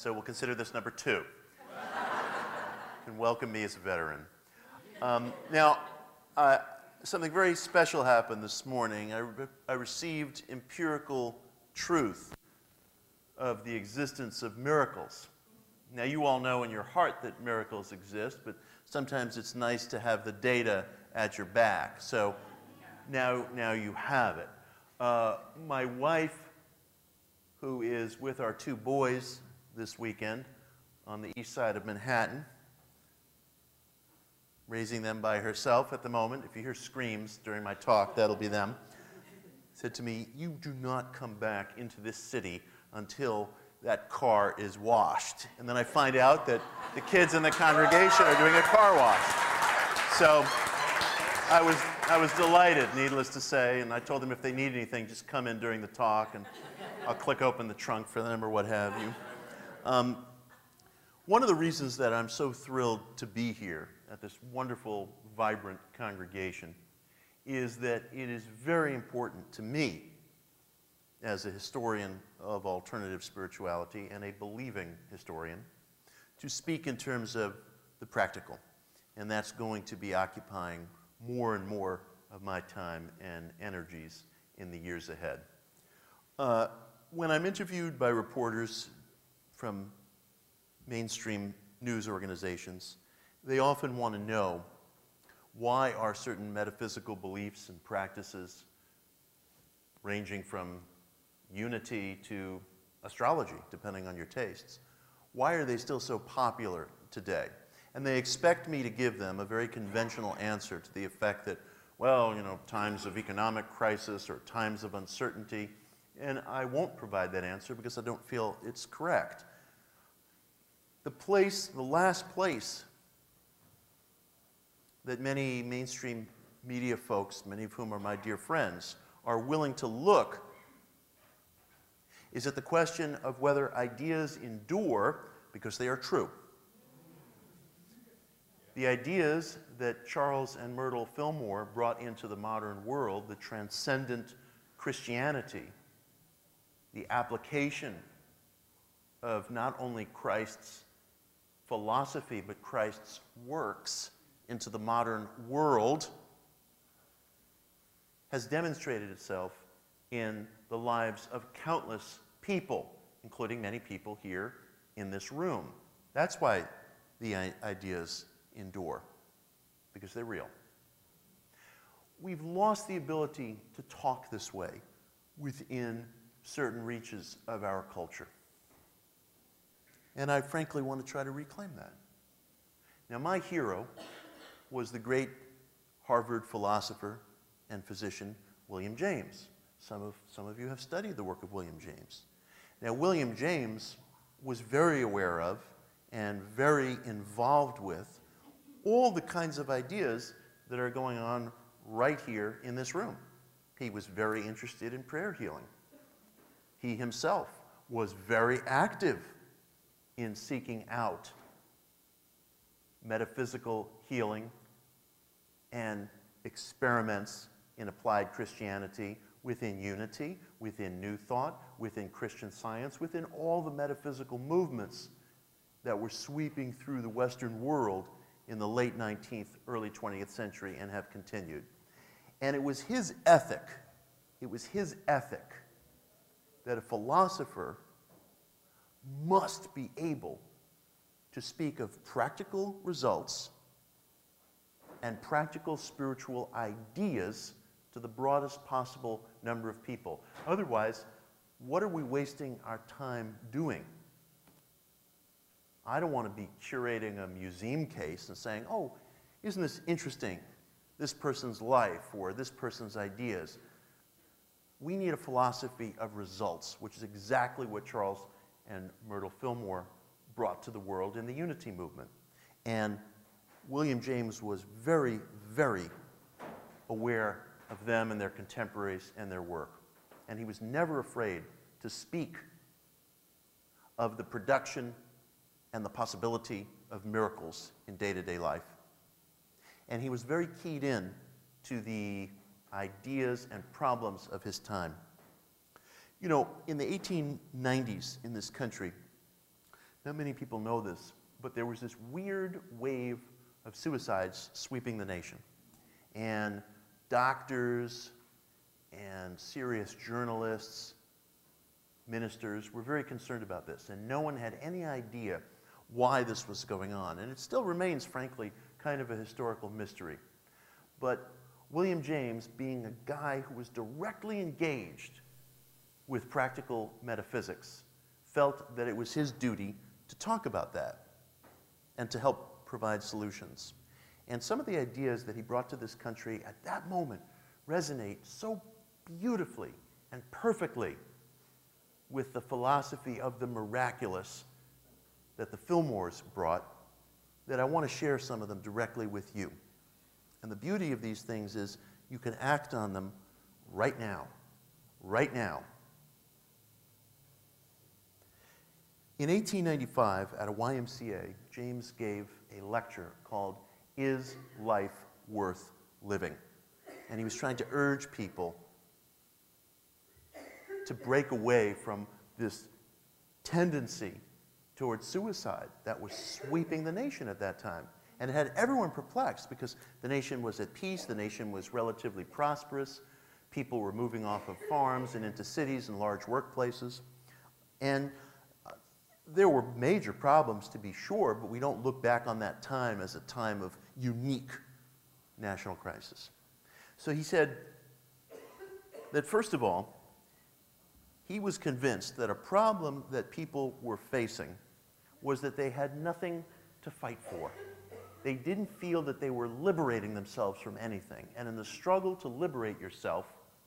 so we'll consider this number 2. And welcome me as a veteran. Now, something very special happened this morning. I received empirical truth of the existence of miracles. Now, you all know in your heart that miracles exist, but sometimes it's nice to have the data at your back. So now you have it. My wife, who is with our 2 boys this weekend on the east side of Manhattan, raising them by herself at the moment. If you hear screams during my talk, that'll be them. Said to me, "You do not come back into this city until that car is washed." And then I find out that the kids in the congregation are doing a car wash. So I was delighted, needless to say, and I told them if they need anything, just come in during the talk, and I'll click open the trunk for them or what have you. One of the reasons that I'm so thrilled to be here at this wonderful, vibrant congregation is that it is very important to me, as a historian of alternative spirituality and a believing historian, to speak in terms of the practical. And that's going to be occupying more and more of my time and energies in the years ahead. When I'm interviewed by reporters from mainstream news organizations, they often want to know, why are certain metaphysical beliefs and practices, ranging from unity to astrology, depending on your tastes, why are they still so popular today? And they expect me to give them a very conventional answer to the effect that, well, you know, times of economic crisis or times of uncertainty, and I won't provide that answer because I don't feel it's correct. The last place that many mainstream media folks, many of whom are my dear friends, are willing to look is at the question of whether ideas endure because they are true. The ideas that Charles and Myrtle Fillmore brought into the modern world, the transcendent Christianity, the application of not only Christ's philosophy but Christ's works into the modern world, has demonstrated itself in the lives of countless people, including many people here in this room. That's why the ideas endure, because they're real. We've lost the ability to talk this way within certain reaches of our culture. And I frankly want to try to reclaim that. Now, my hero was the great Harvard philosopher and physician William James. Some of you have studied the work of William James. Now, William James was very aware of and very involved with all the kinds of ideas that are going on right here in this room. He was very interested in prayer healing. He himself was very active in seeking out metaphysical healing and experiments in applied Christianity within unity, within New Thought, within Christian Science, within all the metaphysical movements that were sweeping through the Western world in the late 19th, early 20th century and have continued. And it was his ethic that a philosopher must be able to speak of practical results and practical spiritual ideas to the broadest possible number of people. Otherwise, what are we wasting our time doing? I don't want to be curating a museum case and saying, oh, isn't this interesting, this person's life or this person's ideas. We need a philosophy of results, which is exactly what Charles and Myrtle Fillmore brought to the world in the Unity movement. And William James was very, very aware of them and their contemporaries and their work. And he was never afraid to speak of the production and the possibility of miracles in day-to-day life. And he was very keyed in to the ideas and problems of his time. You know, in the 1890s in this country, Not many people know this, but there was this weird wave of suicides sweeping the nation. And doctors and serious journalists, ministers were very concerned about this, and no one had any idea why this was going on. And it still remains, frankly, kind of a historical mystery. But William James, being a guy who was directly engaged with practical metaphysics, felt that it was his duty to talk about that and to help provide solutions. And some of the ideas that he brought to this country at that moment resonate so beautifully and perfectly with the philosophy of the miraculous that the Fillmores brought, that I want to share some of them directly with you. And the beauty of these things is you can act on them right now. Right now. In 1895, at a YMCA, James gave a lecture called Is Life Worth Living? And he was trying to urge people to break away from this tendency towards suicide that was sweeping the nation at that time. And it had everyone perplexed because the nation was at peace, the nation was relatively prosperous, people were moving off of farms and into cities and large workplaces. And there were major problems, to be sure, but we don't look back on that time as a time of unique national crisis. So he said that, first of all, he was convinced that a problem that people were facing was that they had nothing to fight for. They didn't feel that they were liberating themselves from anything. And in the struggle to liberate yourself,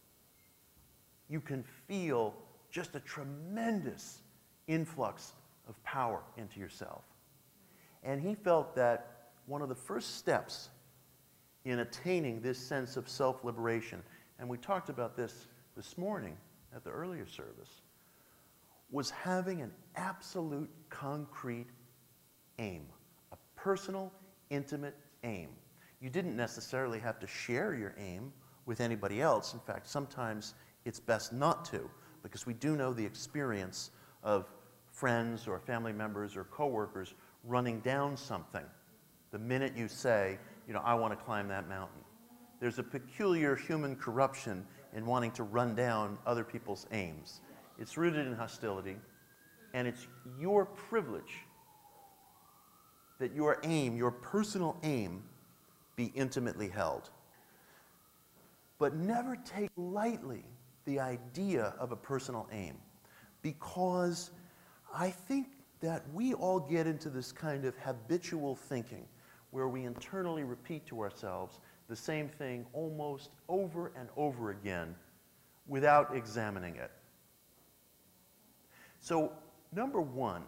you can feel just a tremendous influx of power into yourself. And he felt that one of the first steps in attaining this sense of self-liberation, and we talked about this morning at the earlier service, was having an absolute concrete aim, a personal, intimate aim. You didn't necessarily have to share your aim with anybody else. In fact, sometimes it's best not to, because we do know the experience of friends or family members or coworkers running down something the minute you say, you know, I want to climb that mountain. There's a peculiar human corruption in wanting to run down other people's aims. It's rooted in hostility, and it's your privilege that your aim, your personal aim, be intimately held. But never take lightly the idea of a personal aim, because I think that we all get into this kind of habitual thinking where we internally repeat to ourselves the same thing almost over and over again without examining it. So, number one,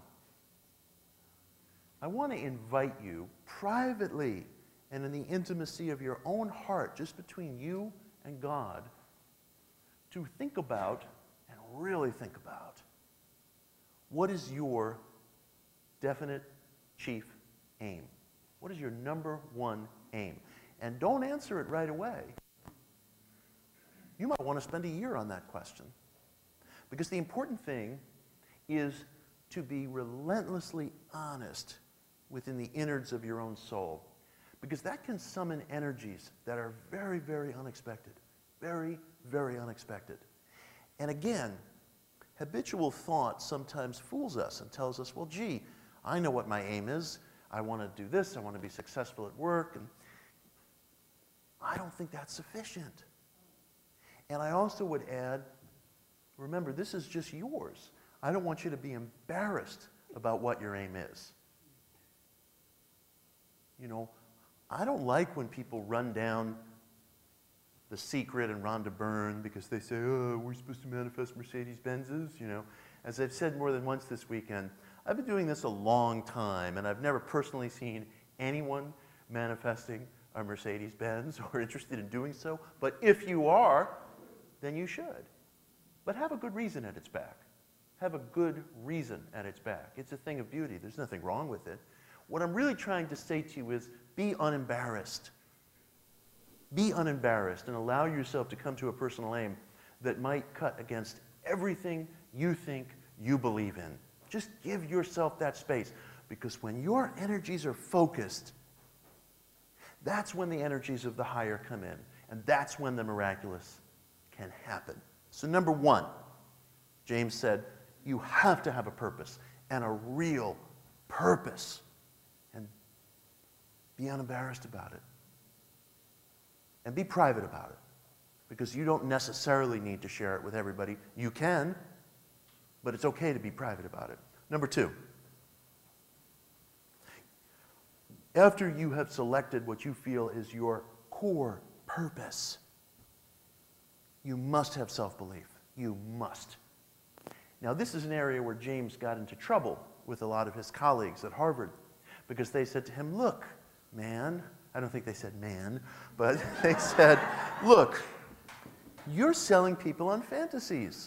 I want to invite you privately and in the intimacy of your own heart, just between you and God, to think about, and really think about, what is your definite chief aim? What is your number one aim? And don't answer it right away. You might want to spend a year on that question. Because the important thing is to be relentlessly honest within the innards of your own soul. Because that can summon energies that are very, very unexpected. Very, very unexpected. And again, habitual thought sometimes fools us and tells us, well, gee, I know what my aim is. I want to do this. I want to be successful at work. And I don't think that's sufficient. And I also would add, remember, this is just yours. I don't want you to be embarrassed about what your aim is. You know, I don't like when people run down The Secret and Rhonda Byrne because they say, oh, we're supposed to manifest Mercedes-Benzes, you know. As I've said more than once this weekend, I've been doing this a long time, and I've never personally seen anyone manifesting a Mercedes-Benz or interested in doing so. But if you are, then you should. But have a good reason at its back. Have a good reason at its back. It's a thing of beauty. There's nothing wrong with it. What I'm really trying to say to you is be unembarrassed. Be unembarrassed and allow yourself to come to a personal aim that might cut against everything you think you believe in. Just give yourself that space. Because when your energies are focused, that's when the energies of the higher come in. And that's when the miraculous can happen. So number one, James said, you have to have a purpose, and a real purpose. And be unembarrassed about it. And be private about it. Because you don't necessarily need to share it with everybody. You can, but it's okay to be private about it. Number two, after you have selected what you feel is your core purpose, you must have self-belief. You must. Now, this is an area where James got into trouble with a lot of his colleagues at Harvard, because they said to him, look, man, I don't think they said man, but they said, look, you're selling people on fantasies.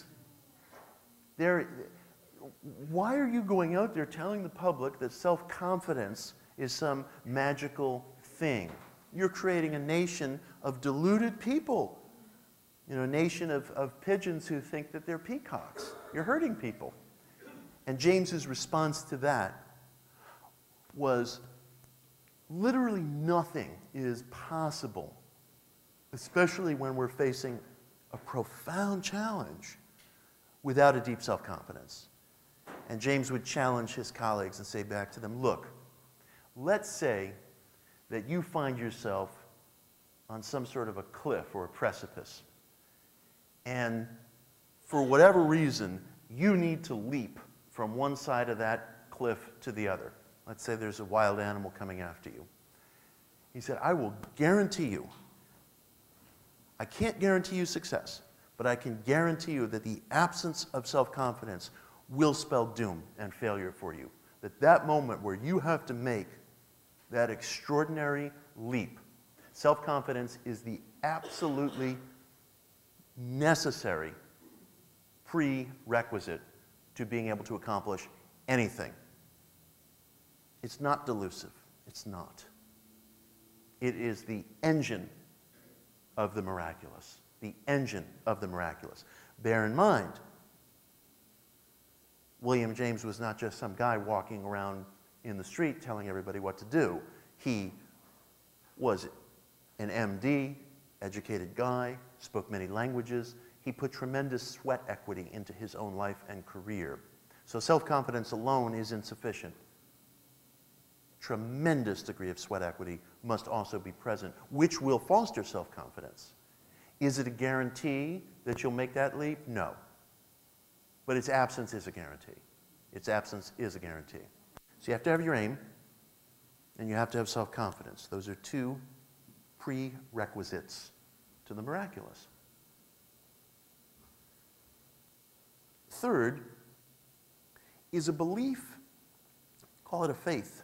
Why are you going out there telling the public that self-confidence is some magical thing? You're creating a nation of deluded people. You know, a nation of pigeons who think that they're peacocks. You're hurting people. And James's response to that was, literally nothing is possible, especially when we're facing a profound challenge, without a deep self-confidence. And James would challenge his colleagues and say back to them, look, let's say that you find yourself on some sort of a cliff or a precipice, and for whatever reason, you need to leap from one side of that cliff to the other. Let's say there's a wild animal coming after you. He said, I will guarantee you, I can't guarantee you success, but I can guarantee you that the absence of self-confidence will spell doom and failure for you. That moment where you have to make that extraordinary leap, self-confidence is the absolutely necessary prerequisite to being able to accomplish anything. It's not delusive. It's not. It is the engine of the miraculous. The engine of the miraculous. Bear in mind, William James was not just some guy walking around in the street telling everybody what to do. He was an MD, educated guy, spoke many languages. He put tremendous sweat equity into his own life and career. So self-confidence alone is insufficient. Tremendous degree of sweat equity must also be present, which will foster self-confidence. Is it a guarantee that you'll make that leap? No. But its absence is a guarantee. Its absence is a guarantee. So you have to have your aim, and you have to have self-confidence. Those are two prerequisites to the miraculous. Third is a belief, call it a faith,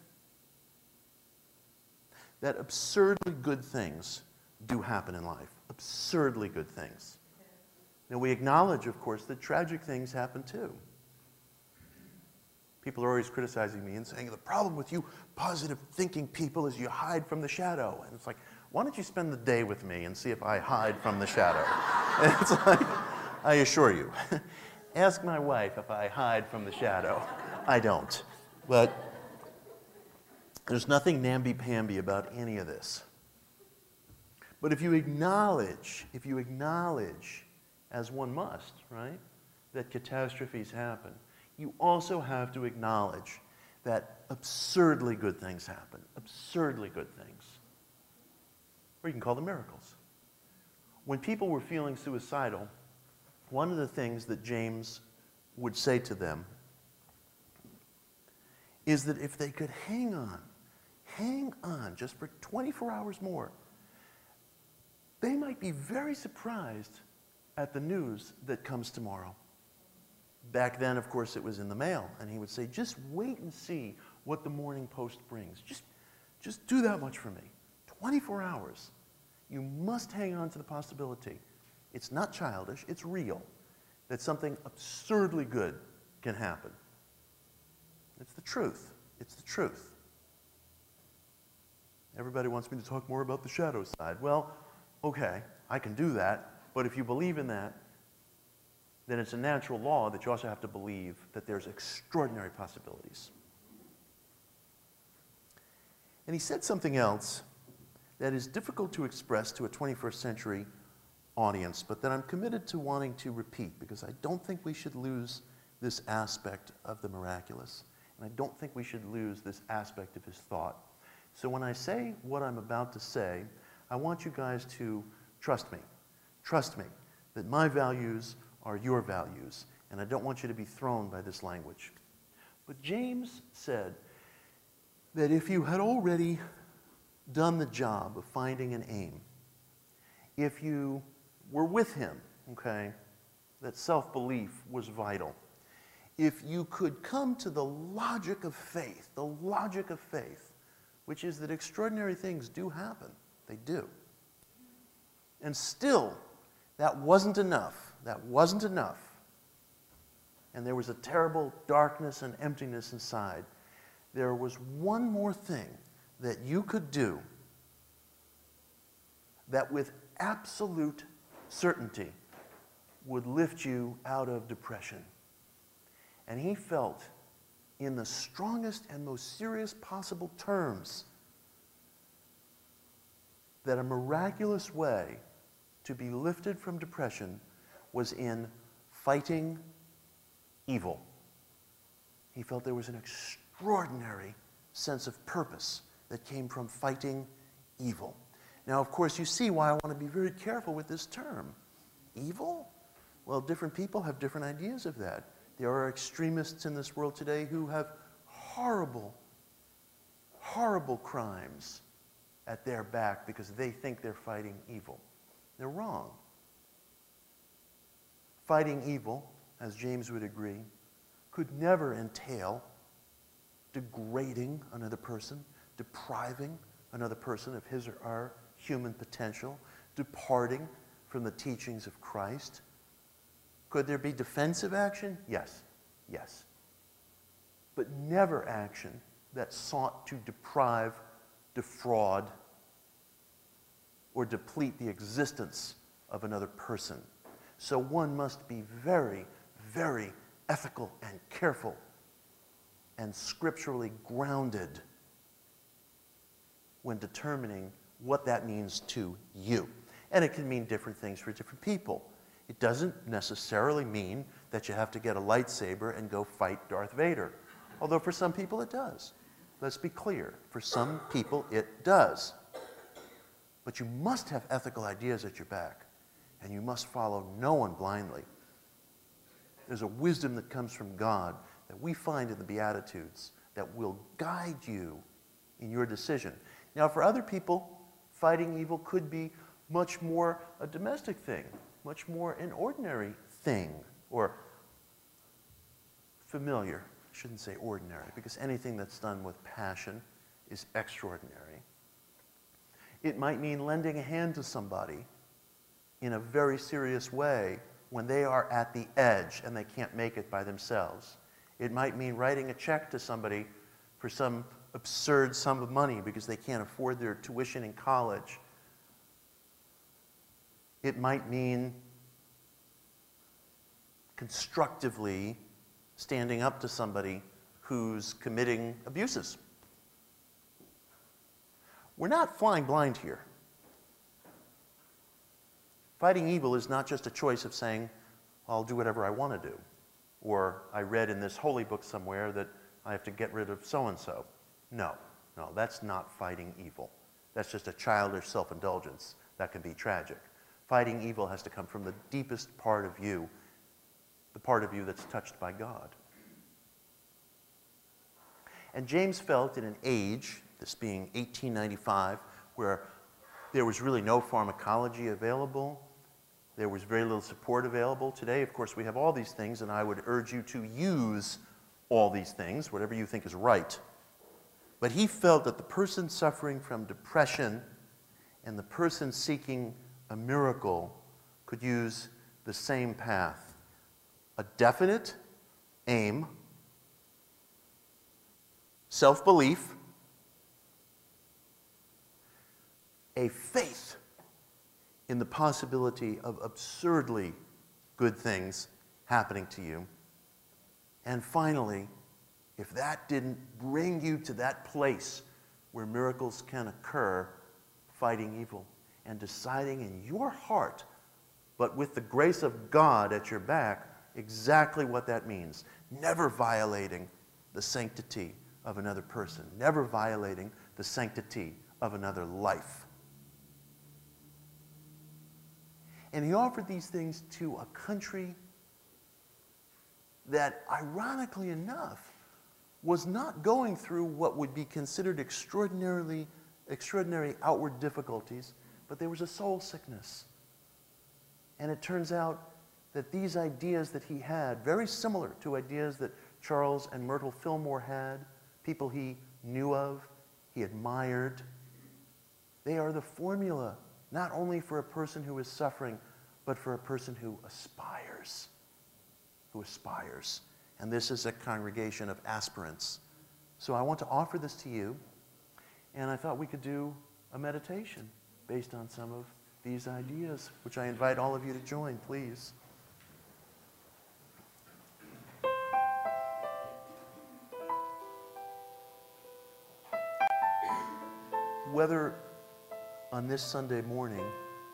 that absurdly good things do happen in life. Absurdly good things. Now, we acknowledge, of course, that tragic things happen too. People are always criticizing me and saying, the problem with you positive thinking people is you hide from the shadow. And it's like, why don't you spend the day with me and see if I hide from the shadow? And it's like, I assure you, ask my wife if I hide from the shadow. I don't. But there's nothing namby-pamby about any of this. But if you acknowledge, as one must, right, that catastrophes happen, you also have to acknowledge that absurdly good things happen. Absurdly good things. Or you can call them miracles. When people were feeling suicidal, one of the things that James would say to them is that if they could hang on just for 24 hours more, they might be very surprised at the news that comes tomorrow. Back then, of course, it was in the mail, and he would say, just wait and see what the Morning Post brings. Just do that much for me. 24 hours. You must hang on to the possibility. It's not childish, it's real, that something absurdly good can happen. It's the truth. It's the truth. Everybody wants me to talk more about the shadow side. Well, okay, I can do that, but if you believe in that, then it's a natural law that you also have to believe that there's extraordinary possibilities. And he said something else that is difficult to express to a 21st century audience, but that I'm committed to wanting to repeat, because I don't think we should lose this aspect of the miraculous. And I don't think we should lose this aspect of his thought. So when I say what I'm about to say, I want you guys to trust me. Trust me that my values are your values, and I don't want you to be thrown by this language. But James said that if you had already done the job of finding an aim, if you were with him, okay, that self-belief was vital. If you could come to the logic of faith, which is that extraordinary things do happen. They do. And still, that wasn't enough. That wasn't enough. And there was a terrible darkness and emptiness inside. There was one more thing that you could do that with absolute certainty would lift you out of depression. And he felt, in the strongest and most serious possible terms, that a miraculous way to be lifted from depression was in fighting evil. He felt there was an extraordinary sense of purpose that came from fighting evil. Now, of course, you see why I want to be very careful with this term. Evil? Well, different people have different ideas of that. There are extremists in this world today who have horrible, horrible crimes at their back because they think they're fighting evil. They're wrong. Fighting evil, as James would agree, could never entail degrading another person, depriving another person of his or her human potential, departing from the teachings of Christ. Could there be defensive action? Yes. Yes. But never action that sought to deprive, defraud, or deplete the existence of another person. So one must be very, very ethical and careful and scripturally grounded when determining what that means to you. And it can mean different things for different people. It doesn't necessarily mean that you have to get a lightsaber and go fight Darth Vader. Although for some people it does. Let's be clear. For some people it does. But you must have ethical ideas at your back. And you must follow no one blindly. There's a wisdom that comes from God that we find in the Beatitudes that will guide you in your decision. Now, for other people, fighting evil could be much more a domestic thing, much more an ordinary thing, or familiar. I shouldn't say ordinary, because anything that's done with passion is extraordinary. It might mean lending a hand to somebody in a very serious way when they are at the edge and they can't make it by themselves. It might mean writing a check to somebody for some absurd sum of money because they can't afford their tuition in college. It might mean constructively standing up to somebody who's committing abuses. We're not flying blind here. Fighting evil is not just a choice of saying, I'll do whatever I want to do. Or I read in this holy book somewhere that I have to get rid of so-and-so. No, that's not fighting evil. That's just a childish self-indulgence that can be tragic. Fighting evil has to come from the deepest part of you, the part of you that's touched by God. And James felt in an age, this being 1895, where there was really no pharmacology available, there was very little support available. Today, of course, we have all these things, and I would urge you to use all these things, whatever you think is right. But he felt that the person suffering from depression and the person seeking a miracle could use the same path. A definite aim, self-belief, a faith in the possibility of absurdly good things happening to you. And finally, if that didn't bring you to that place where miracles can occur, fighting evil and deciding in your heart, but with the grace of God at your back, exactly what that means. Never violating the sanctity of another person, never violating the sanctity of another life. And he offered these things to a country that, ironically enough, was not going through what would be considered extraordinary outward difficulties, but there was a soul sickness. And it turns out that these ideas that he had, very similar to ideas that Charles and Myrtle Fillmore had, people he knew of, he admired, they are the formula not only for a person who is suffering, but for a person who aspires. And this is a congregation of aspirants. So I want to offer this to you, and I thought we could do a meditation based on some of these ideas, which I invite all of you to join, please. Whether on this Sunday morning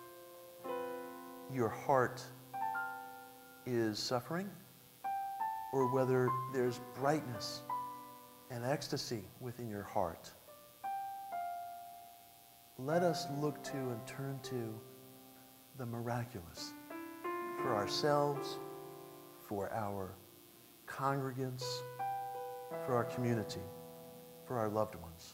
your heart is suffering, or whether there's brightness and ecstasy within your heart, let us look to and turn to the miraculous for ourselves, for our congregants, for our community, for our loved ones.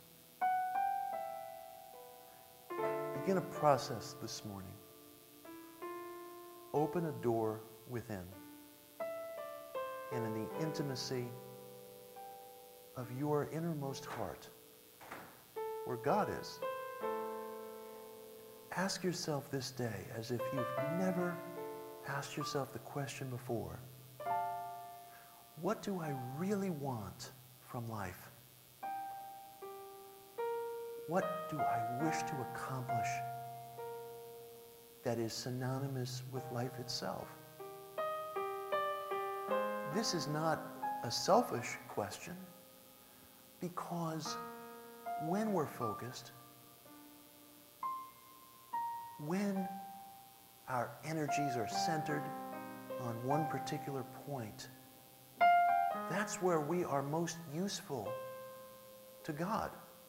Begin a process this morning. Open a door within, and in the intimacy of your innermost heart, where God is, ask yourself this day, as if you've never asked yourself the question before, what do I really want from life? What do I wish to accomplish that is synonymous with life itself? This is not a selfish question, because when we're focused, when our energies are centered on one particular point, that's where we are most useful to God.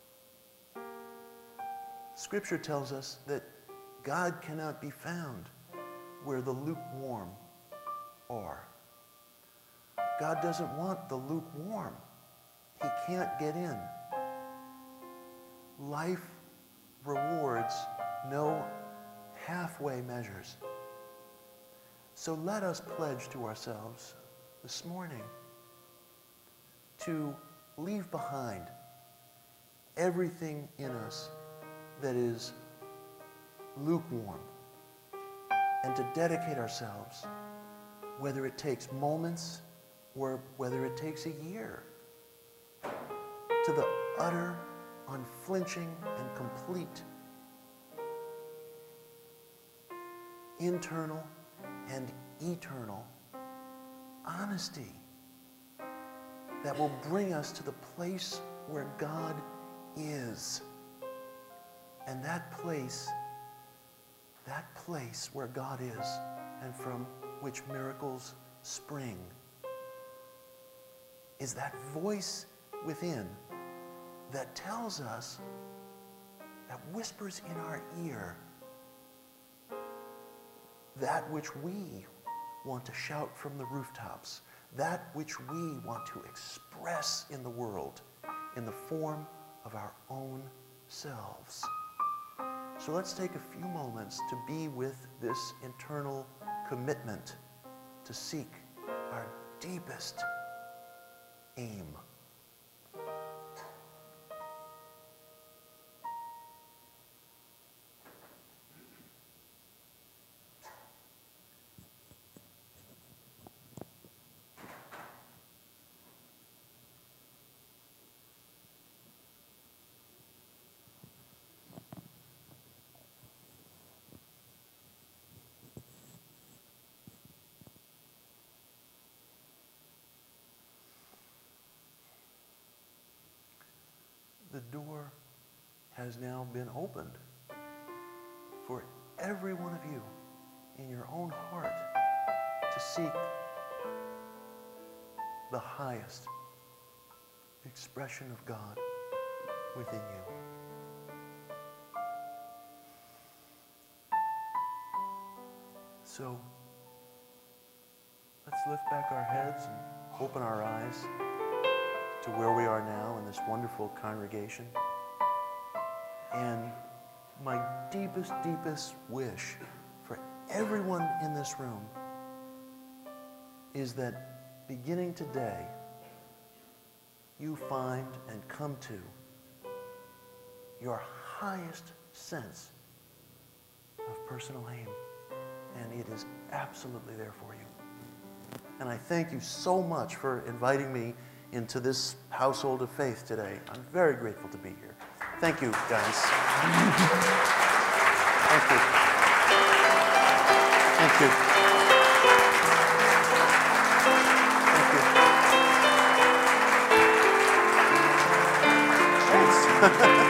Scripture tells us that God cannot be found where the lukewarm are. God doesn't want the lukewarm. He can't get in. Life rewards no halfway measures. So let us pledge to ourselves this morning to leave behind everything in us that is lukewarm, and to dedicate ourselves, whether it takes moments or whether it takes a year, to the utter, unflinching, and complete internal and eternal honesty that will bring us to the place where God is. And that place where God is, and from which miracles spring, is that voice within that tells us, that whispers in our ear, that which we want to shout from the rooftops, that which we want to express in the world in the form of our own selves. So let's take a few moments to be with this internal commitment to seek our deepest aim. the door has now been opened for every one of you in your own heart to seek the highest expression of God within you. So let's lift back our heads and open our eyes to where we are now in this wonderful congregation. And my deepest, deepest wish for everyone in this room is that beginning today, you find and come to your highest sense of personal aim. And it is absolutely there for you. And I thank you so much for inviting me into this household of faith today. I'm very grateful to be here. Thank you, guys. Thank you. Thank you. Thank you. Thanks.